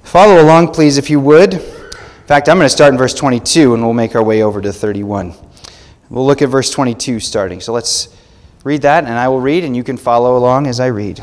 Follow along, please, if you would. In fact, I'm going to start in verse 22, and we'll make our way over to 31. We'll look at verse 22 starting. So let's read that, and I will read, and you can follow along as I read.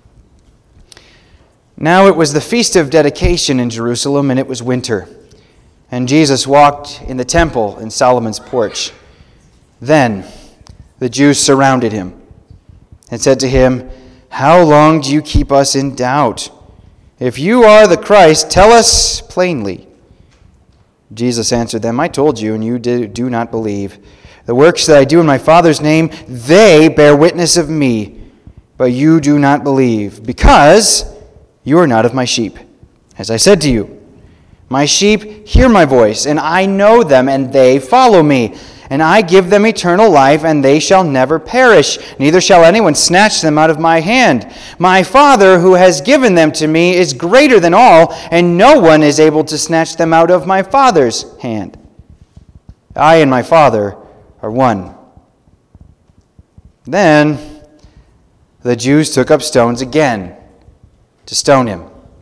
Now it was the feast of dedication in Jerusalem, and it was winter. And Jesus walked in the temple in Solomon's porch. Then the Jews surrounded him and said to him, "How long do you keep us in doubt? If you are the Christ, tell us plainly." Jesus answered them, "I told you, and you do not believe. The works that I do in my Father's name, they bear witness of me, but you do not believe, because you are not of my sheep. As I said to you, my sheep hear my voice, and I know them, and they follow me. And I give them eternal life, and they shall never perish, neither shall anyone snatch them out of my hand. My Father, who has given them to me, is greater than all, and no one is able to snatch them out of my Father's hand. I and my Father are one." Then the Jews took up stones again to stone him.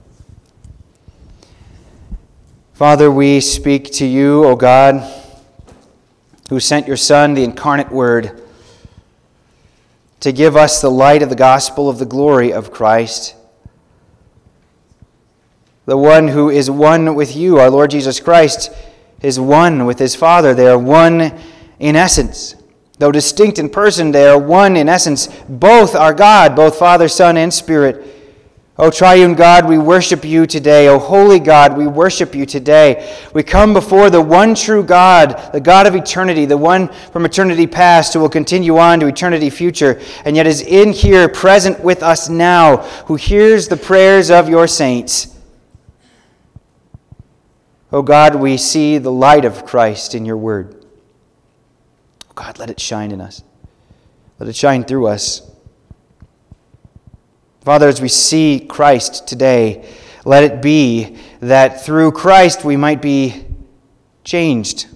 Father, we speak to you, O God, who sent your Son, the incarnate Word, to give us the light of the gospel of the glory of Christ. The one who is one with you, our Lord Jesus Christ, is one with his Father. They are one in essence. Though distinct in person, they are one in essence. Both are God, both Father, Son, and Spirit. O triune God, we worship you today. O holy God, we worship you today. We come before the one true God, the God of eternity, the one from eternity past who will continue on to eternity future, and yet is in here, present with us now, who hears the prayers of your saints. O God, we see the light of Christ in your word. O God, let it shine in us. Let it shine through us. Father, as we see Christ today, let it be that through Christ we might be changed.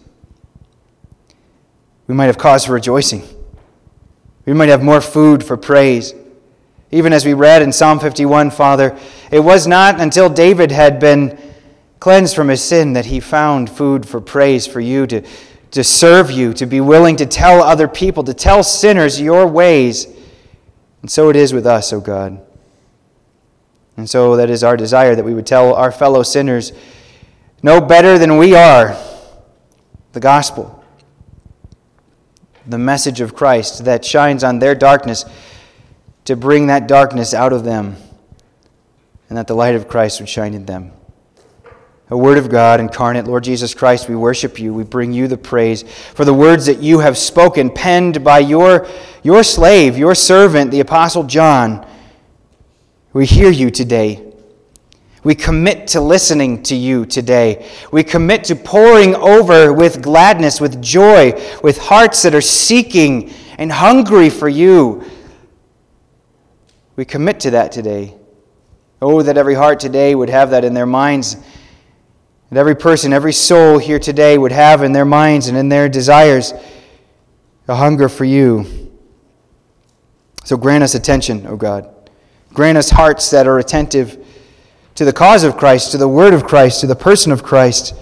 We might have cause for rejoicing. We might have more food for praise. Even as we read in Psalm 51, Father, it was not until David had been cleansed from his sin that he found food for praise for you, to serve you, to be willing to tell other people, to tell sinners your ways. And so it is with us, O God. And so that is our desire, that we would tell our fellow sinners no better than we are the gospel, the message of Christ that shines on their darkness, to bring that darkness out of them, and that the light of Christ would shine in them. The Word of God incarnate, Lord Jesus Christ, we worship you. We bring you the praise for the words that you have spoken, penned by your slave, your servant, the Apostle John. We hear you today. We commit to listening to you today. We commit to pouring over with gladness, with joy, with hearts that are seeking and hungry for you. We commit to that today. Oh, that every heart today would have that in their minds. That every person, every soul here today would have in their minds and in their desires a hunger for you. So grant us attention, O God. Grant us hearts that are attentive to the cause of Christ, to the word of Christ, to the person of Christ,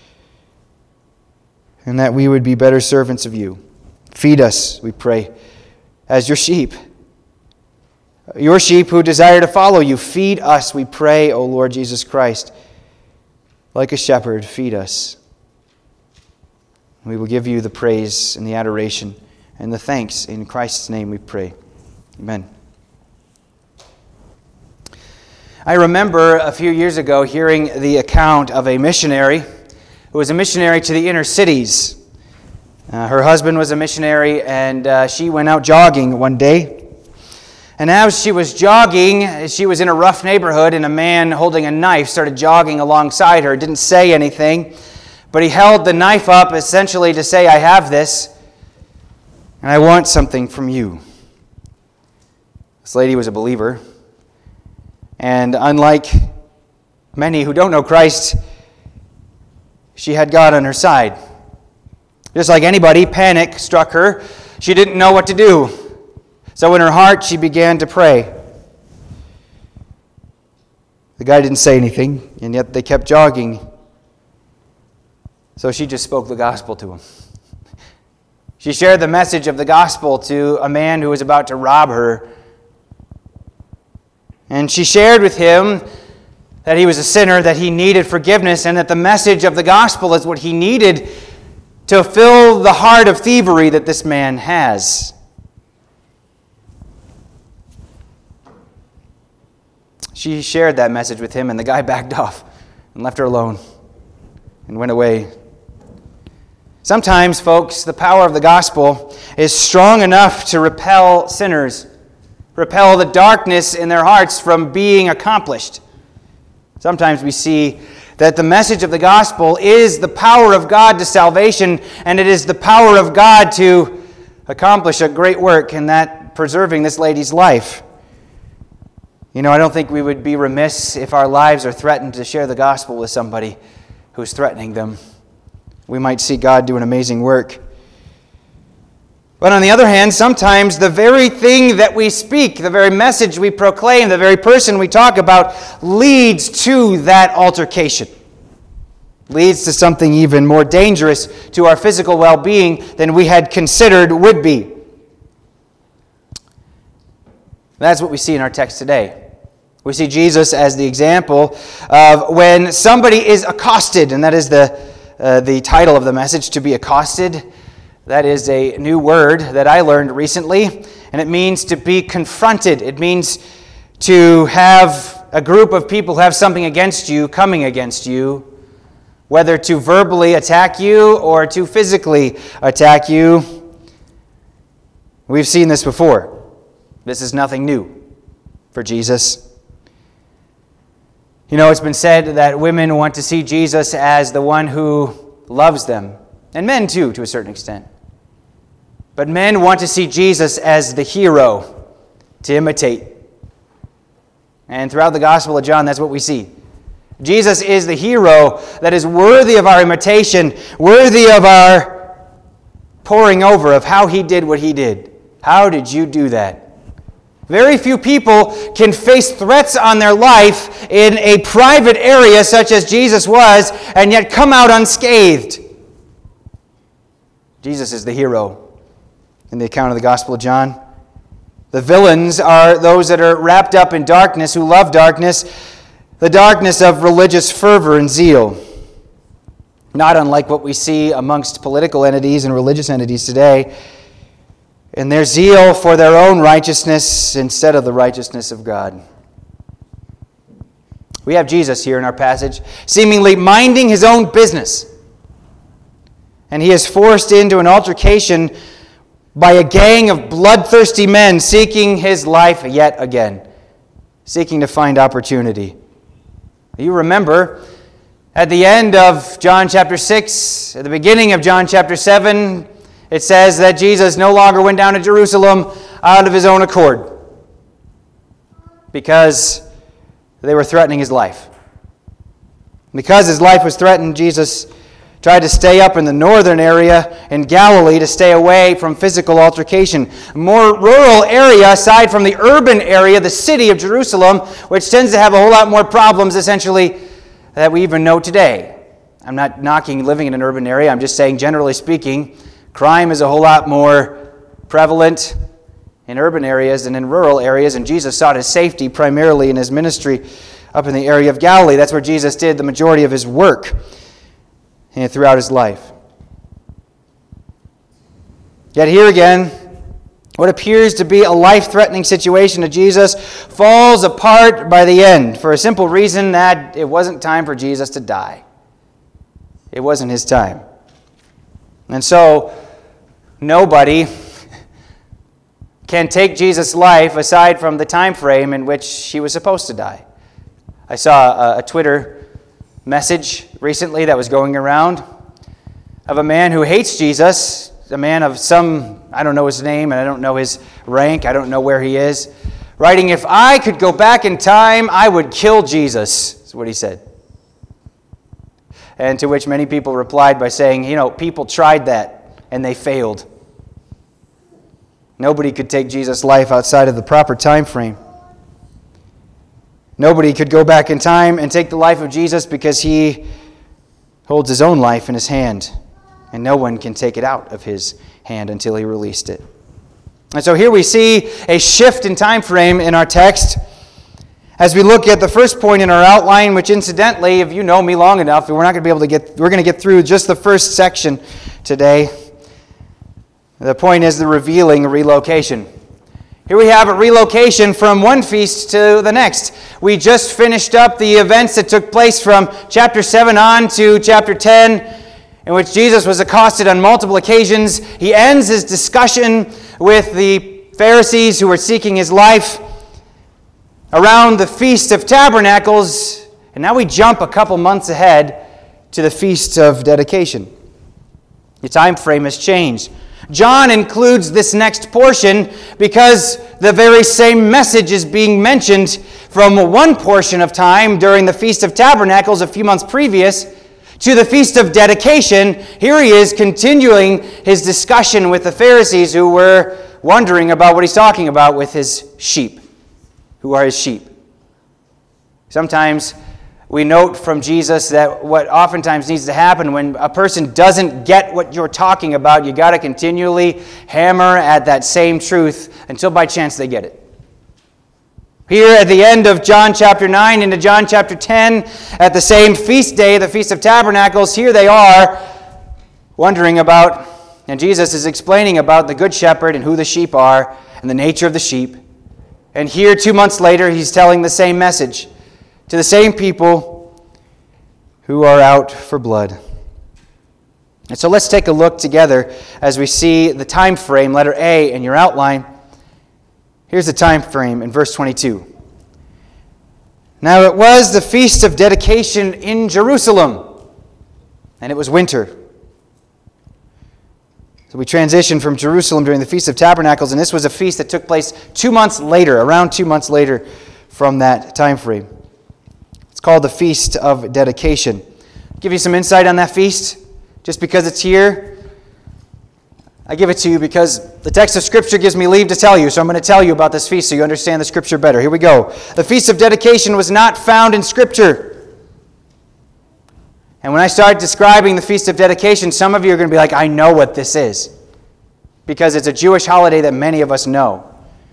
and that we would be better servants of you. Feed us, we pray, as your sheep who desire to follow you. Feed us, we pray, O Lord Jesus Christ. Like a shepherd, feed us. We will give you the praise and the adoration and the thanks. In Christ's name we pray. Amen. I remember a few years ago hearing the account of a missionary who was a missionary to the inner cities. Her husband was a missionary, and she went out jogging one day. And as she was jogging, she was in a rough neighborhood, and a man holding a knife started jogging alongside her. Didn't say anything, but he held the knife up essentially to say, "I have this, and I want something from you." This lady was a believer. And unlike many who don't know Christ, she had God on her side. Just like anybody, panic struck her. She didn't know what to do. So in her heart, she began to pray. The guy didn't say anything, and yet they kept jogging. So she just spoke the gospel to him. She shared the message of the gospel to a man who was about to rob her. And she shared with him that he was a sinner, that he needed forgiveness, and that the message of the gospel is what he needed to fill the heart of thievery that this man has. She shared that message with him, and the guy backed off and left her alone and went away. Sometimes, folks, the power of the gospel is strong enough to repel sinners, repel the darkness in their hearts from being accomplished. Sometimes we see that the message of the gospel is the power of God to salvation, and it is the power of God to accomplish a great work in that preserving this lady's life. I don't think we would be remiss if our lives are threatened to share the gospel with somebody who's threatening them. We might see God do an amazing work. But on the other hand, sometimes the very thing that we speak, the very message we proclaim, the very person we talk about leads to that altercation. Leads to something even more dangerous to our physical well-being than we had considered would be. That's what we see in our text today. We see Jesus as the example of when somebody is accosted, and that is the title of the message, to be accosted. That is a new word that I learned recently, and it means to be confronted. It means to have a group of people who have something against you, coming against you, whether to verbally attack you or to physically attack you. We've seen this before. This is nothing new for Jesus. It's been said that women want to see Jesus as the one who loves them, and men too, to a certain extent. But men want to see Jesus as the hero to imitate. And throughout the Gospel of John, that's what we see. Jesus is the hero that is worthy of our imitation, worthy of our poring over of how he did what he did. How did you do that? Very few people can face threats on their life in a private area such as Jesus was, and yet come out unscathed. Jesus is the hero in the account of the Gospel of John. The villains are those that are wrapped up in darkness, who love darkness, the darkness of religious fervor and zeal. Not unlike what we see amongst political entities and religious entities today, and their zeal for their own righteousness instead of the righteousness of God. We have Jesus here in our passage, seemingly minding his own business. And he is forced into an altercation by a gang of bloodthirsty men seeking his life yet again, seeking to find opportunity. You remember, at the end of John chapter 6, at the beginning of John chapter 7, it says that Jesus no longer went down to Jerusalem out of his own accord because they were threatening his life. Because his life was threatened, Jesus tried to stay up in the northern area in Galilee to stay away from physical altercation. A more rural area, aside from the urban area, the city of Jerusalem, which tends to have a whole lot more problems, essentially, that we even know today. I'm not knocking living in an urban area. I'm just saying, generally speaking, crime is a whole lot more prevalent in urban areas than in rural areas, and Jesus sought his safety primarily in his ministry up in the area of Galilee. That's where Jesus did the majority of his work throughout his life. Yet here again, what appears to be a life-threatening situation to Jesus falls apart by the end for a simple reason that it wasn't time for Jesus to die. It wasn't his time. And so, nobody can take Jesus' life aside from the time frame in which he was supposed to die. I saw a Twitter message recently that was going around of a man who hates Jesus, a man of some, I don't know his name, and I don't know his rank, I don't know where he is, writing, "If I could go back in time, I would kill Jesus," is what he said. And to which many people replied by saying, people tried that, and they failed. Nobody could take Jesus' life outside of the proper time frame. Nobody could go back in time and take the life of Jesus because he holds his own life in his hand, and no one can take it out of his hand until he released it. And so here we see a shift in time frame in our text as we look at the first point in our outline, which incidentally, if you know me long enough, we're going to get through just the first section today. The point is the revealing relocation. Here we have a relocation from one feast to the next. We just finished up the events that took place from chapter 7 on to chapter 10, in which Jesus was accosted on multiple occasions. He ends his discussion with the Pharisees who were seeking his life around the Feast of Tabernacles, and now we jump a couple months ahead to the Feast of Dedication. The time frame has changed. John includes this next portion because the very same message is being mentioned from one portion of time during the Feast of Tabernacles a few months previous to the Feast of Dedication. Here he is continuing his discussion with the Pharisees who were wondering about what he's talking about with his sheep. Who are his sheep? Sometimes we note from Jesus that what oftentimes needs to happen when a person doesn't get what you're talking about, you got to continually hammer at that same truth until by chance they get it. Here at the end of John chapter 9 into John chapter 10, at the same feast day, the Feast of Tabernacles, here they are wondering about, and Jesus is explaining about the Good Shepherd and who the sheep are and the nature of the sheep. And here 2 months later, he's telling the same message to the same people who are out for blood. And so let's take a look together as we see the time frame, letter A, in your outline. Here's the time frame in verse 22. Now it was the Feast of Dedication in Jerusalem, and it was winter. So we transitioned from Jerusalem during the Feast of Tabernacles, and this was a feast that took place 2 months later, around 2 months later from that time frame. It's called the Feast of Dedication. I'll give you some insight on that feast, just because it's here. I give it to you because the text of Scripture gives me leave to tell you, so I'm going to tell you about this feast so you understand the Scripture better. Here we go. The Feast of Dedication was not found in Scripture. And when I start describing the Feast of Dedication, some of you are going to be like, I know what this is, because it's a Jewish holiday that many of us know.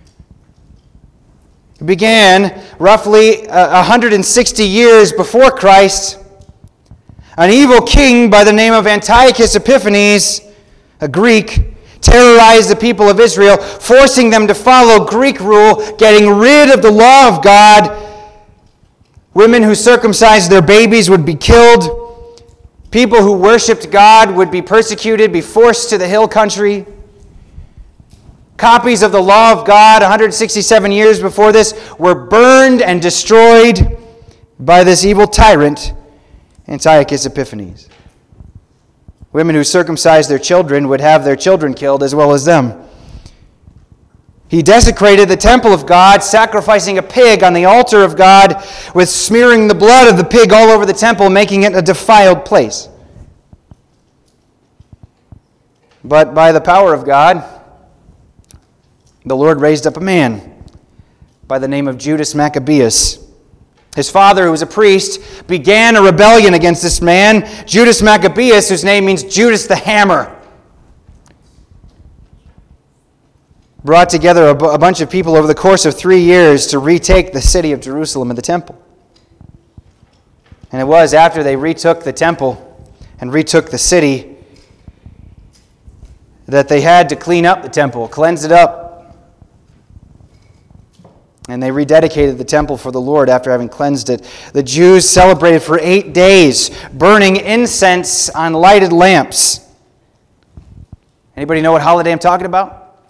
It began roughly 160 years before Christ. An evil king by the name of Antiochus Epiphanes, a Greek, terrorized the people of Israel, forcing them to follow Greek rule, getting rid of the law of God. Women who circumcised their babies would be killed. People who worshipped God would be persecuted, be forced to the hill country. Copies of the law of God 167 years before this were burned and destroyed by this evil tyrant, Antiochus Epiphanes. Women who circumcised their children would have their children killed as well as them. He desecrated the temple of God, sacrificing a pig on the altar of God, with smearing the blood of the pig all over the temple, making it a defiled place. But by the power of God, the Lord raised up a man by the name of Judas Maccabeus. His father, who was a priest, began a rebellion against this man, Judas Maccabeus, whose name means Judas the Hammer. Brought together a bunch of people over the course of 3 years to retake the city of Jerusalem and the temple. And it was after they retook the temple and retook the city that they had to clean up the temple, cleanse it up. And they rededicated the temple for the Lord after having cleansed it. The Jews celebrated for 8 days, burning incense on lighted lamps. Anybody know what holiday I'm talking about?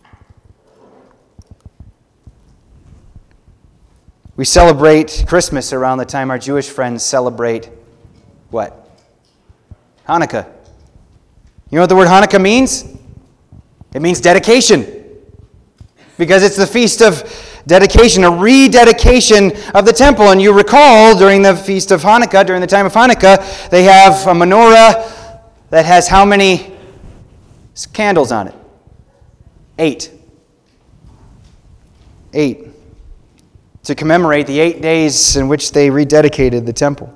We celebrate Christmas around the time our Jewish friends celebrate what? Hanukkah. You know what the word Hanukkah means? It means dedication. Because it's the feast of dedication, a rededication of the temple. And you recall during the feast of Hanukkah, during the time of Hanukkah, they have a menorah that has how many candles on it? 8. 8. to commemorate the 8 days in which they rededicated the temple.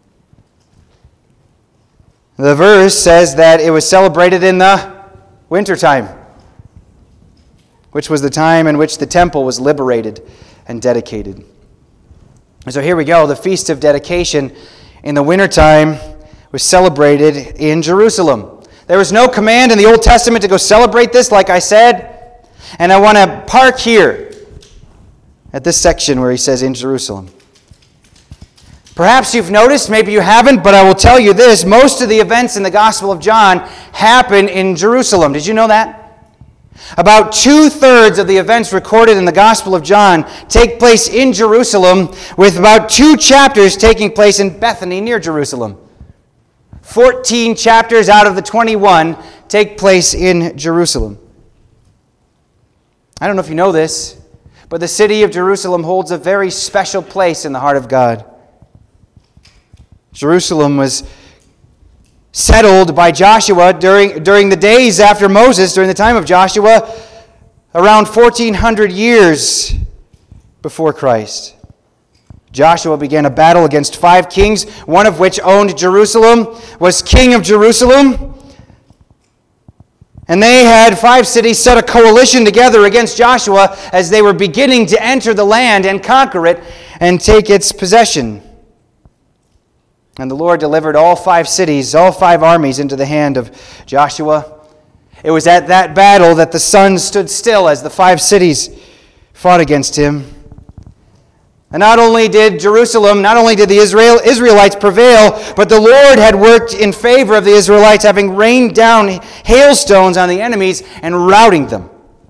The verse says that it was celebrated in the wintertime, which was the time in which the temple was liberated and dedicated. And so here we go. The Feast of Dedication in the wintertime was celebrated in Jerusalem. There was no command in the Old Testament to go celebrate this, like I said. And I want to park here at this section where he says in Jerusalem. Perhaps you've noticed, maybe you haven't, but I will tell you this. Most of the events in the Gospel of John happen in Jerusalem. Did you know that? About 2/3 of the events recorded in the Gospel of John take place in Jerusalem, with about 2 chapters taking place in Bethany near Jerusalem. 14 chapters out of the 21 take place in Jerusalem. I don't know if you know this, but the city of Jerusalem holds a very special place in the heart of God. Jerusalem was settled by Joshua during the days after Moses, during the time of Joshua, around 1400 years before Christ. Joshua began a battle against 5 kings, one of which owned Jerusalem, was king of Jerusalem. And they had 5 cities set a coalition together against Joshua as they were beginning to enter the land and conquer it and take its possession. And the Lord delivered all 5 cities, all 5 armies into the hand of Joshua. It was at that battle that the sun stood still as the 5 cities fought against him. And not only did the Israelites prevail, but the Lord had worked in favor of the Israelites, having rained down hailstones on the enemies and routing them.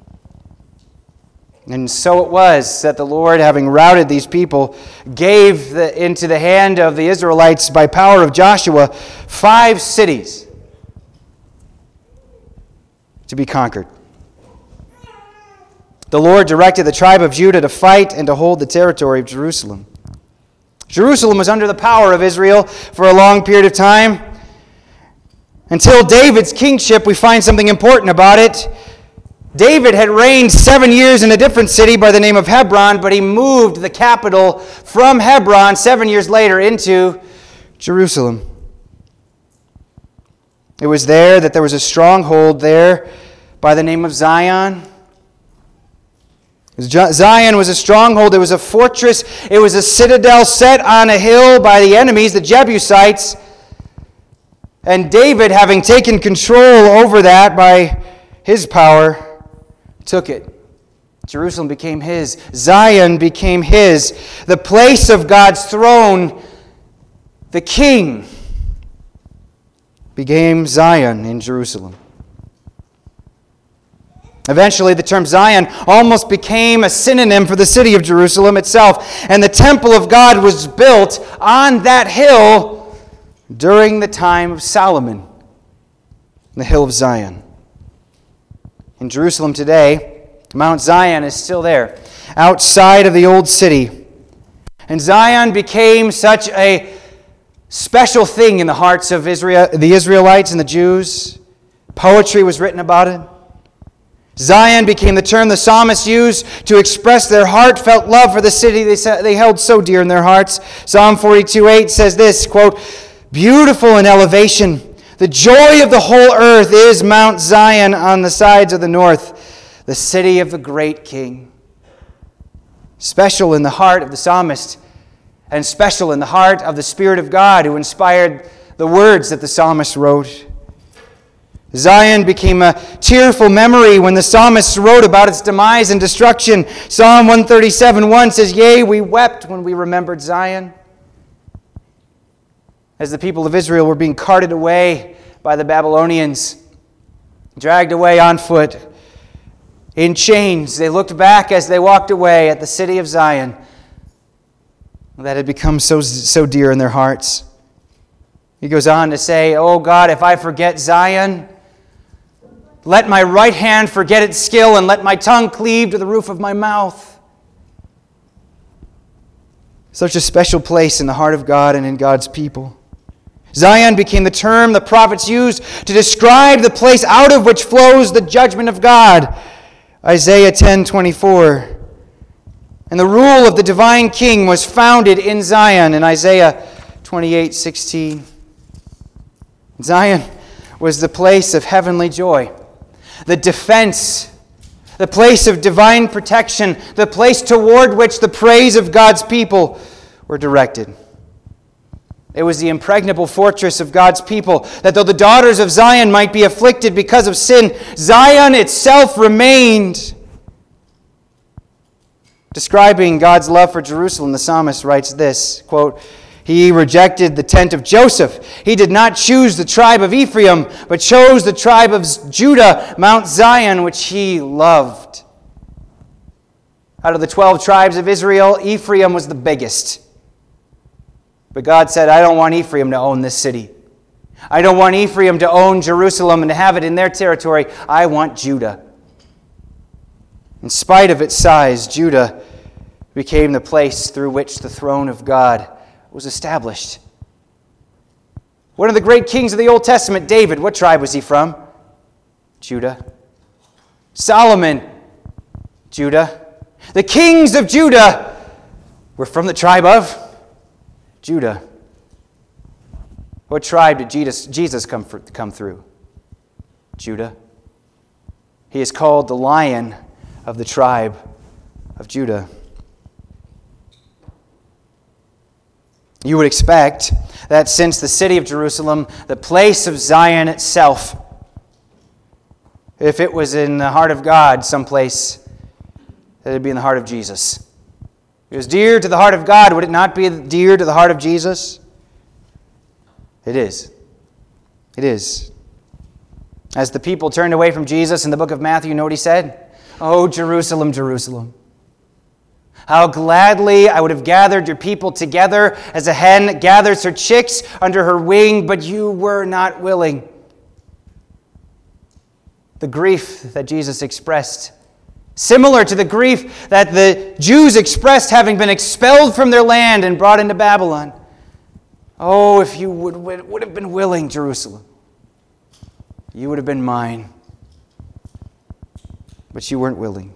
And so it was that the Lord, having routed these people, gave into the hand of the Israelites by power of Joshua 5 cities to be conquered. The Lord directed the tribe of Judah to fight and to hold the territory of Jerusalem. Jerusalem was under the power of Israel for a long period of time. Until David's kingship, we find something important about it. David had reigned 7 years in a different city by the name of Hebron, but he moved the capital from Hebron 7 years later into Jerusalem. It was there that there was a stronghold there by the name of Zion. Zion was a stronghold. It was a fortress. It was a citadel set on a hill by the enemies, the Jebusites. And David, having taken control over that by his power, took it. Jerusalem became his. Zion became his. The place of God's throne, the king, became Zion in Jerusalem. Eventually, the term Zion almost became a synonym for the city of Jerusalem itself. And the temple of God was built on that hill during the time of Solomon, the hill of Zion. In Jerusalem today, Mount Zion is still there, outside of the old city. And Zion became such a special thing in the hearts of Israel, the Israelites and the Jews. Poetry was written about it. Zion became the term the psalmists used to express their heartfelt love for the city they held so dear in their hearts. Psalm 42:8 says this, quote, "Beautiful in elevation, the joy of the whole earth is Mount Zion on the sides of the north, the city of the great King." Special in the heart of the psalmist, and special in the heart of the Spirit of God who inspired the words that the psalmist wrote. Zion became a tearful memory when the psalmist wrote about its demise and destruction. Psalm 137:1 says, "Yea, we wept when we remembered Zion." As the people of Israel were being carted away by the Babylonians, dragged away on foot, in chains, they looked back as they walked away at the city of Zion that had become so dear in their hearts. He goes on to say, "Oh God, if I forget Zion, let my right hand forget its skill, and let my tongue cleave to the roof of my mouth." Such a special place in the heart of God and in God's people. Zion became the term the prophets used to describe the place out of which flows the judgment of God. Isaiah 10:24. And the rule of the divine king was founded in Zion in Isaiah 28:16. Zion was the place of heavenly joy, the defense, the place of divine protection, the place toward which the praise of God's people were directed. It was the impregnable fortress of God's people, that though the daughters of Zion might be afflicted because of sin, Zion itself remained. Describing God's love for Jerusalem, the psalmist writes this, quote, "He rejected the tent of Joseph. He did not choose the tribe of Ephraim, but chose the tribe of Judah, Mount Zion, which he loved." Out of the 12 tribes of Israel, Ephraim was the biggest. But God said, I don't want Ephraim to own this city. I don't want Ephraim to own Jerusalem and to have it in their territory. I want Judah. In spite of its size, Judah became the place through which the throne of God was established. One of the great kings of the Old Testament, David, what tribe was he from? Judah. Solomon, Judah. The kings of Judah were from the tribe of Judah. What tribe did Jesus come through? Judah. He is called the Lion of the tribe of Judah. You would expect that since the city of Jerusalem, the place of Zion itself, if it was in the heart of God someplace, that it would be in the heart of Jesus. It was dear to the heart of God. Would it not be dear to the heart of Jesus? It is. It is. As the people turned away from Jesus in the book of Matthew, you know what he said? "Oh, Jerusalem, Jerusalem, how gladly I would have gathered your people together as a hen gathers her chicks under her wing, but you were not willing." The grief that Jesus expressed, similar to the grief that the Jews expressed having been expelled from their land and brought into Babylon. Oh, if you would have been willing, Jerusalem, you would have been mine. But you weren't willing.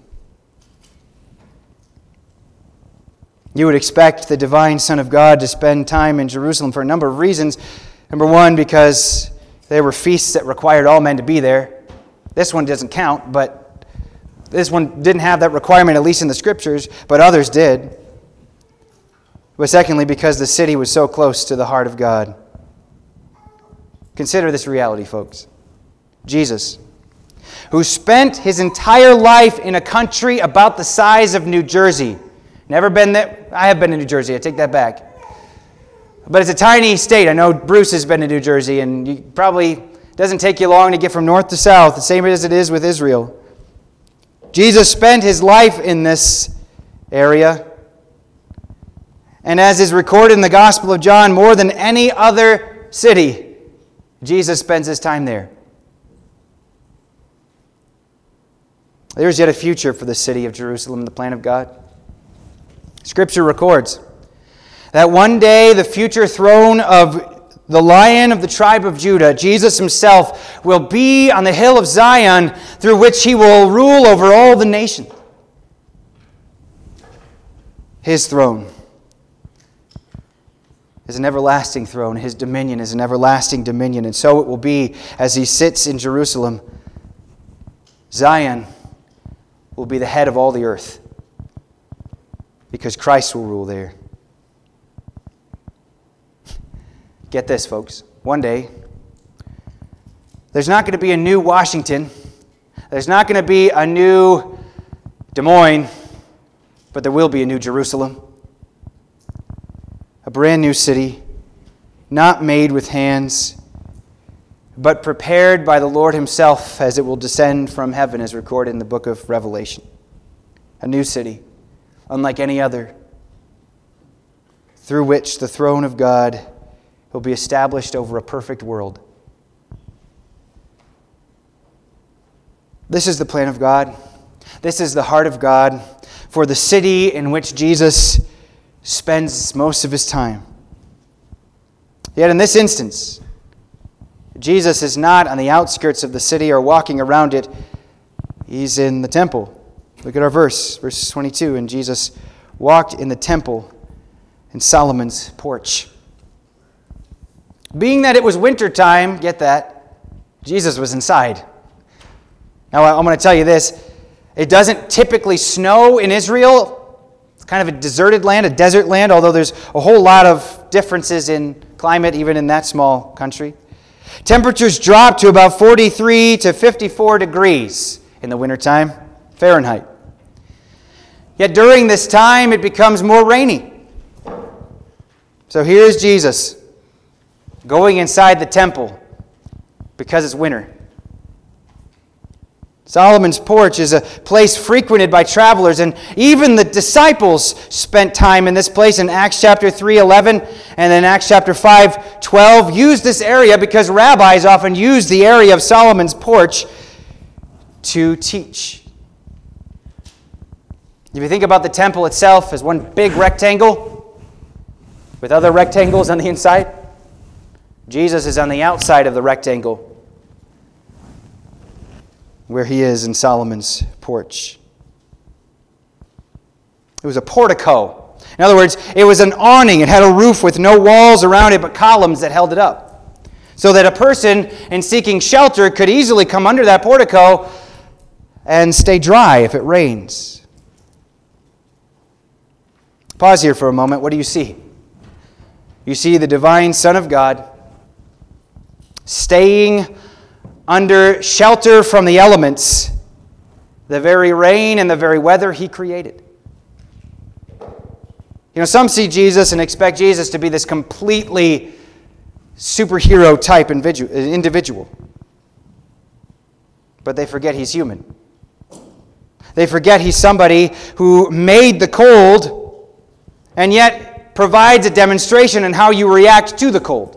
You would expect the divine Son of God to spend time in Jerusalem for a number of reasons. Number one, because there were feasts that required all men to be there. This one doesn't count, but this one didn't have that requirement, at least in the Scriptures, but others did. But secondly, because the city was so close to the heart of God. Consider this reality, folks. Jesus, who spent his entire life in a country about the size of New Jersey. Never been there. I have been to New Jersey. I take that back. But it's a tiny state. I know Bruce has been to New Jersey, and it probably doesn't take you long to get from north to south, the same as it is with Israel. Jesus spent his life in this area. And as is recorded in the Gospel of John, more than any other city, Jesus spends his time there. There is yet a future for the city of Jerusalem in the plan of God. Scripture records that one day the future throne of the Lion of the tribe of Judah, Jesus himself, will be on the hill of Zion, through which he will rule over all the nations. His throne is an everlasting throne. His dominion is an everlasting dominion. And so it will be as he sits in Jerusalem. Zion will be the head of all the earth, because Christ will rule there. Get this, folks. One day, there's not going to be a new Washington. There's not going to be a new Des Moines, but there will be a new Jerusalem. A brand new city, not made with hands, but prepared by the Lord himself as it will descend from heaven, as recorded in the book of Revelation. A new city, unlike any other, through which the throne of God will be established over a perfect world. This is the plan of God. This is the heart of God for the city in which Jesus spends most of his time. Yet in this instance, Jesus is not on the outskirts of the city or walking around it. He's in the temple. Look at our verse 22. And Jesus walked in the temple in Solomon's porch. Being that it was wintertime, get that, Jesus was inside. Now, I'm going to tell you this. It doesn't typically snow in Israel. It's kind of a deserted land, a desert land, although there's a whole lot of differences in climate, even in that small country. Temperatures drop to about 43 to 54 degrees in the wintertime, Fahrenheit. Yet during this time, it becomes more rainy. So here's Jesus going inside the temple because it's winter. Solomon's porch is a place frequented by travelers, and even the disciples spent time in this place in Acts chapter 3:11 and then Acts chapter 5:12. Used this area because rabbis often used the area of Solomon's porch to teach. If you think about the temple itself as one big rectangle with other rectangles on the inside, Jesus is on the outside of the rectangle, where he is in Solomon's porch. It was a portico. In other words, it was an awning. It had a roof with no walls around it, but columns that held it up. So that a person in seeking shelter could easily come under that portico and stay dry if it rains. Pause here for a moment. What do you see? You see the divine Son of God staying under shelter from the elements, the very rain and the very weather he created. You know, some see Jesus and expect Jesus to be this completely superhero type individual. But they forget he's human. They forget he's somebody who made the cold and yet provides a demonstration in how you react to the cold.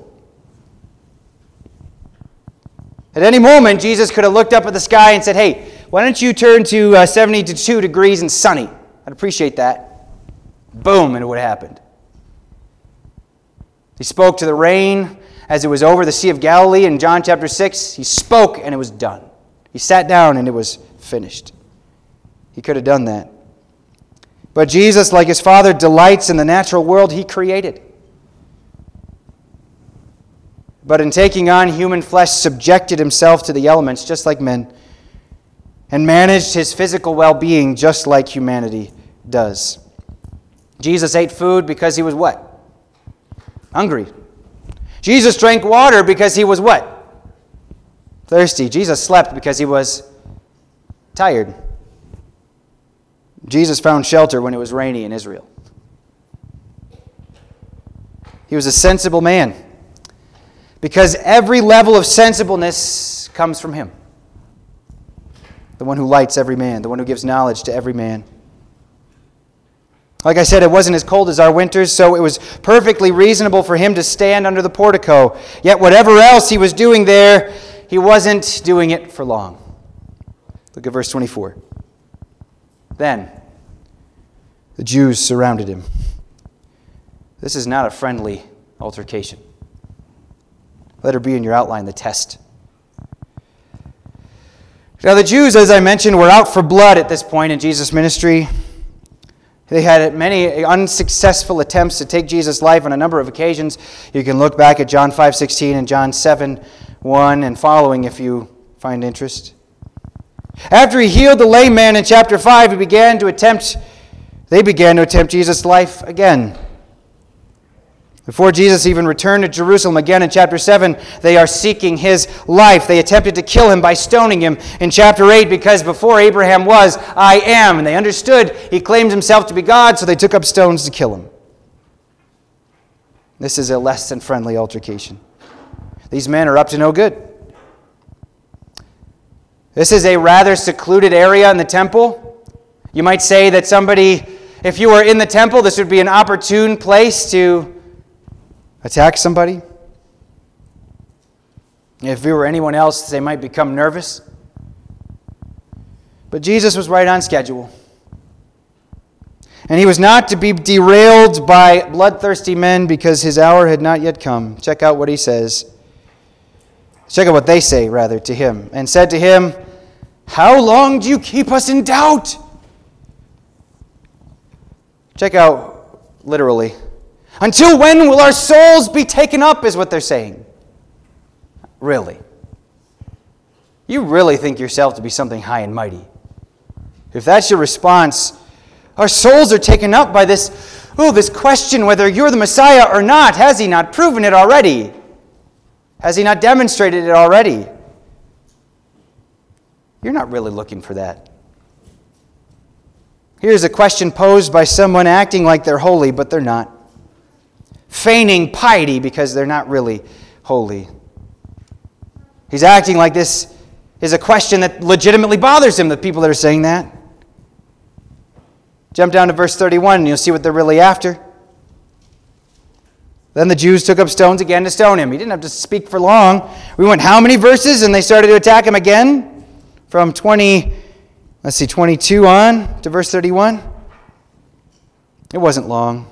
At any moment, Jesus could have looked up at the sky and said, hey, why don't you turn to 72 degrees and sunny? I'd appreciate that. Boom, and it would have happened. He spoke to the rain as it was over the Sea of Galilee in John chapter 6. He spoke and it was done. He sat down and it was finished. He could have done that. But Jesus, like his Father, delights in the natural world he created. But in taking on human flesh, subjected himself to the elements just like men, and managed his physical well-being just like humanity does. Jesus ate food because he was what? Hungry. Jesus drank water because he was what? Thirsty. Jesus slept because he was tired. Jesus found shelter when it was rainy in Israel. He was a sensible man, because every level of sensibleness comes from him. The one who lights every man, the one who gives knowledge to every man. Like I said, it wasn't as cold as our winters, so it was perfectly reasonable for him to stand under the portico. Yet whatever else he was doing there, he wasn't doing it for long. Look at verse 24. Then the Jews surrounded him. This is not a friendly altercation. Let her be in your outline, the test. Now the Jews, as I mentioned, were out for blood at this point in Jesus' ministry. They had many unsuccessful attempts to take Jesus' life on a number of occasions. You can look back at John 5:16 and John 7:1 and following if you find interest. After he healed the lame man in chapter 5, they began to attempt Jesus' life again. Before Jesus even returned to Jerusalem again in chapter 7, they are seeking his life. They attempted to kill him by stoning him in chapter 8 because before Abraham was, I am. And they understood he claimed himself to be God, so they took up stones to kill him. This is a less than friendly altercation. These men are up to no good. This is a rather secluded area in the temple. You might say that somebody, if you were in the temple, this would be an opportune place to attack somebody. If we were anyone else, they might become nervous. But Jesus was right on schedule. And he was not to be derailed by bloodthirsty men because his hour had not yet come. Check out what he says. Check out what they say, rather, to him. And said to him, how long do you keep us in doubt? Check out literally. Until when will our souls be taken up, is what they're saying. Really? You really think yourself to be something high and mighty? If that's your response, our souls are taken up by this question whether you're the Messiah or not. Has he not proven it already? Has he not demonstrated it already? You're not really looking for that. Here's a question posed by someone acting like they're holy, but they're not. Feigning piety because they're not really holy. He's acting like this is a question that legitimately bothers him, the people that are saying that. Jump down to verse 31 and you'll see what they're really after. Then the Jews took up stones again to stone him. He didn't have to speak for long. We went how many verses and they started to attack him again? From 22 on to verse 31. It wasn't long.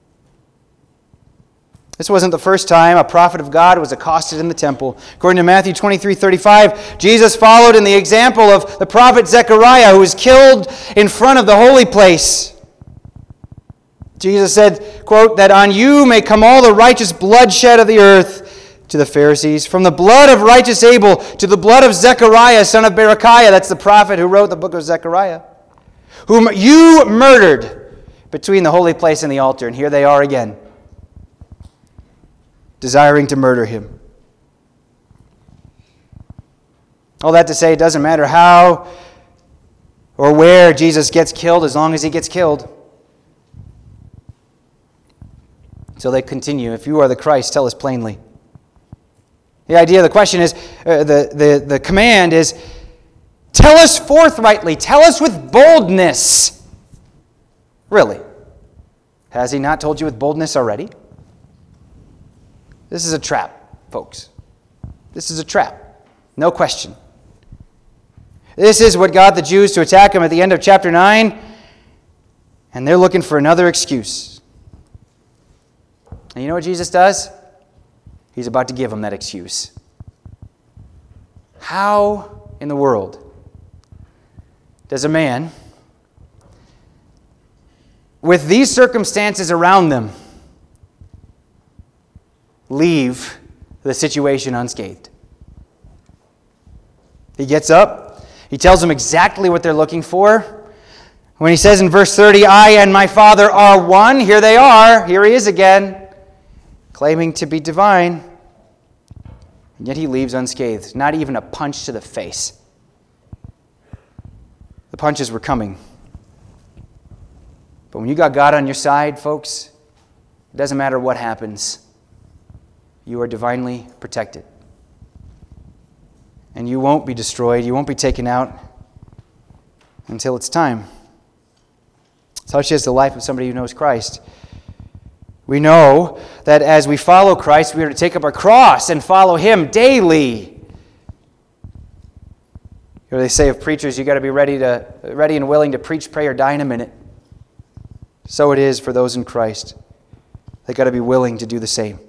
This wasn't the first time a prophet of God was accosted in the temple. According to Matthew 23:35, Jesus followed in the example of the prophet Zechariah, who was killed in front of the holy place. Jesus said, quote, that on you may come all the righteous bloodshed of the earth, to the Pharisees, from the blood of righteous Abel to the blood of Zechariah, son of Berechiah. That's the prophet who wrote the book of Zechariah, whom you murdered between the holy place and the altar. And here they are again, desiring to murder him. All that to say, it doesn't matter how or where Jesus gets killed as long as he gets killed. So they continue, if you are the Christ, tell us plainly. The idea, the question is, the command is, tell us forthrightly, tell us with boldness. Really? Has he not told you with boldness already? This is a trap, folks. This is a trap. No question. This is what got the Jews to attack him at the end of chapter 9, and they're looking for another excuse. And you know what Jesus does? He's about to give them that excuse. How in the world does a man with these circumstances around them leave the situation unscathed? He gets up. He tells them exactly what they're looking for. When he says in verse 30, I and my Father are one, here they are. Here he is again, claiming to be divine. And yet he leaves unscathed. Not even a punch to the face. The punches were coming. But when you got God on your side, folks, it doesn't matter what happens. You are divinely protected. And you won't be destroyed. You won't be taken out until it's time. Such is the life of somebody who knows Christ. We know that as we follow Christ, we are to take up our cross and follow him daily. They say of preachers, you got to be ready and willing to preach, pray, or die in a minute. So it is for those in Christ. They got to be willing to do the same.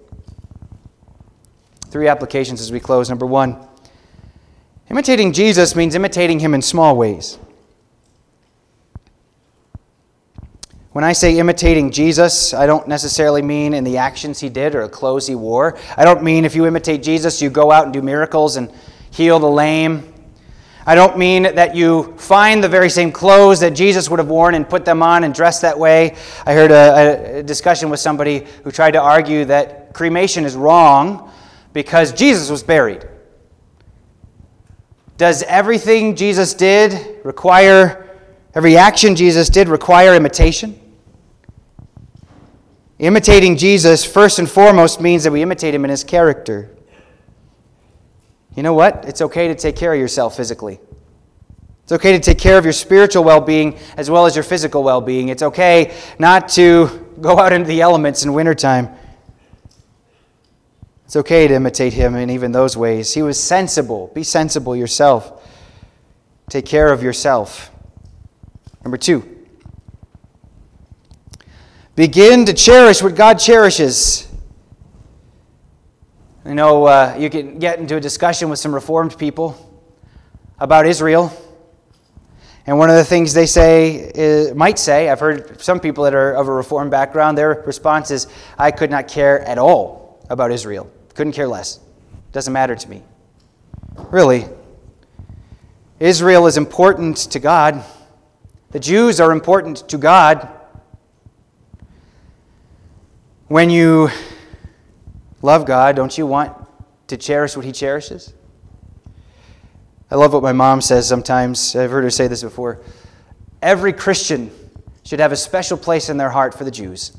3 applications as we close. Number 1, imitating Jesus means imitating him in small ways. When I say imitating Jesus, I don't necessarily mean in the actions he did or the clothes he wore. I don't mean if you imitate Jesus, you go out and do miracles and heal the lame. I don't mean that you find the very same clothes that Jesus would have worn and put them on and dress that way. I heard a discussion with somebody who tried to argue that cremation is wrong because Jesus was buried. Does everything Jesus did require, every action Jesus did require imitation? Imitating Jesus, first and foremost, means that we imitate him in his character. You know what? It's okay to take care of yourself physically. It's okay to take care of your spiritual well-being as well as your physical well-being. It's okay not to go out into the elements in wintertime. It's okay to imitate him in even those ways. He was sensible. Be sensible yourself. Take care of yourself. Number 2. Begin to cherish what God cherishes. You know, you can get into a discussion with some Reformed people about Israel. And one of the things they might say, I've heard some people that are of a Reformed background, their response is, I could not care at all about Israel. Couldn't care less. Doesn't matter to me. Really, Israel is important to God. The Jews are important to God. When you love God, don't you want to cherish what He cherishes? I love what my mom says sometimes. I've heard her say this before. Every Christian should have a special place in their heart for the Jews.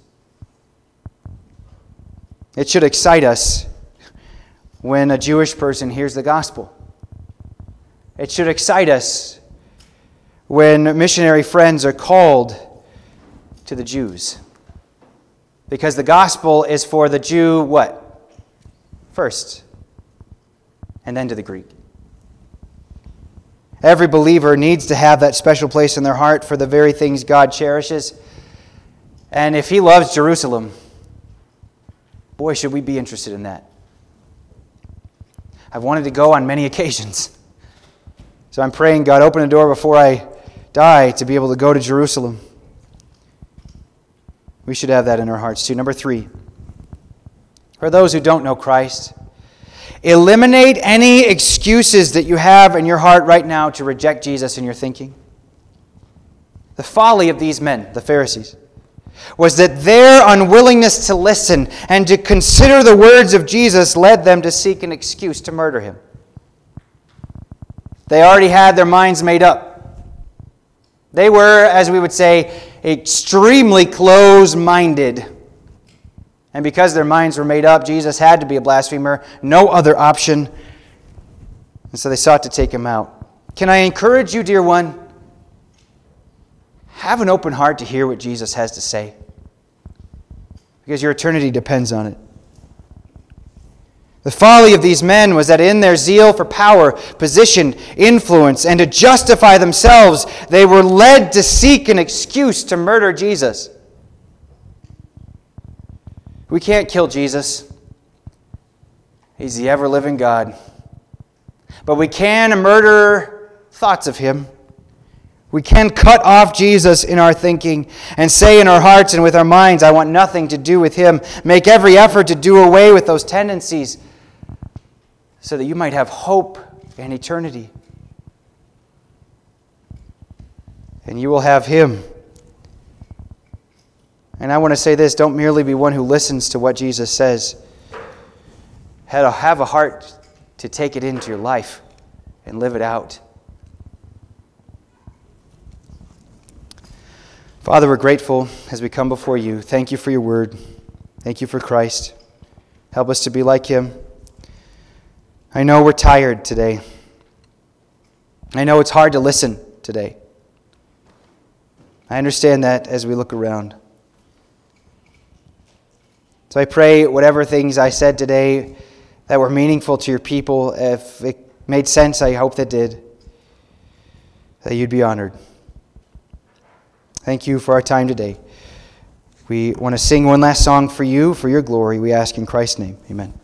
It should excite us when a Jewish person hears the gospel. It should excite us when missionary friends are called to the Jews. Because the gospel is for the Jew, what? First. And then to the Greek. Every believer needs to have that special place in their heart for the very things God cherishes. And if He loves Jerusalem, boy, should we be interested in that. I've wanted to go on many occasions. So I'm praying, God, open a door before I die to be able to go to Jerusalem. We should have that in our hearts too. Number 3, for those who don't know Christ, eliminate any excuses that you have in your heart right now to reject Jesus in your thinking. The folly of these men, the Pharisees, was that their unwillingness to listen and to consider the words of Jesus led them to seek an excuse to murder Him. They already had their minds made up. They were, as we would say, extremely close-minded. And because their minds were made up, Jesus had to be a blasphemer, no other option. And so they sought to take Him out. Can I encourage you, dear one? Have an open heart to hear what Jesus has to say. Because your eternity depends on it. The folly of these men was that in their zeal for power, position, influence, and to justify themselves, they were led to seek an excuse to murder Jesus. We can't kill Jesus. He's the ever-living God. But we can murder thoughts of Him. We can cut off Jesus in our thinking and say in our hearts and with our minds, I want nothing to do with Him. Make every effort to do away with those tendencies so that you might have hope and eternity. And you will have Him. And I want to say this, don't merely be one who listens to what Jesus says. Have a heart to take it into your life and live it out. Father, we're grateful as we come before You. Thank You for Your word. Thank You for Christ. Help us to be like Him. I know we're tired today. I know it's hard to listen today. I understand that as we look around. So I pray whatever things I said today that were meaningful to Your people, if it made sense, I hope that did, that You'd be honored. Thank You for our time today. We want to sing one last song for You, for Your glory. We ask in Christ's name. Amen.